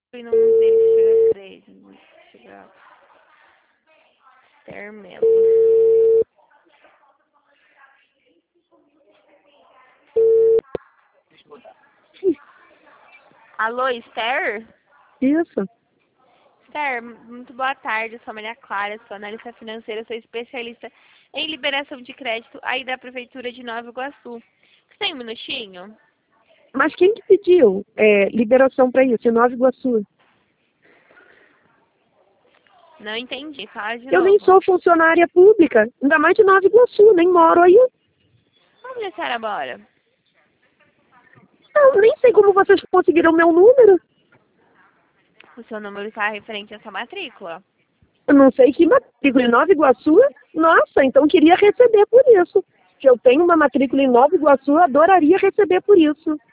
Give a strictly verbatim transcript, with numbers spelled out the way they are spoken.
E no museu chega três. Chega. Termelo. Alô, Esther? Isso. Esther, muito boa tarde. Eu sou a Maria Clara, sou analista financeira, sou especialista em liberação de crédito aí da Prefeitura de Nova Iguaçu. Você tem um minutinho? Mas quem que pediu é, liberação para isso? Em Nova Iguaçu? Não entendi, fala de Eu novo. nem sou funcionária pública, ainda mais de Nova Iguaçu, nem moro aí. Onde a senhora mora? Eu nem sei como vocês conseguiram meu número. O seu número está referente à sua matrícula. Eu não sei que matrícula em Nova Iguaçu. Nossa, então queria receber por isso. Se eu tenho uma matrícula em Nova Iguaçu, eu adoraria receber por isso.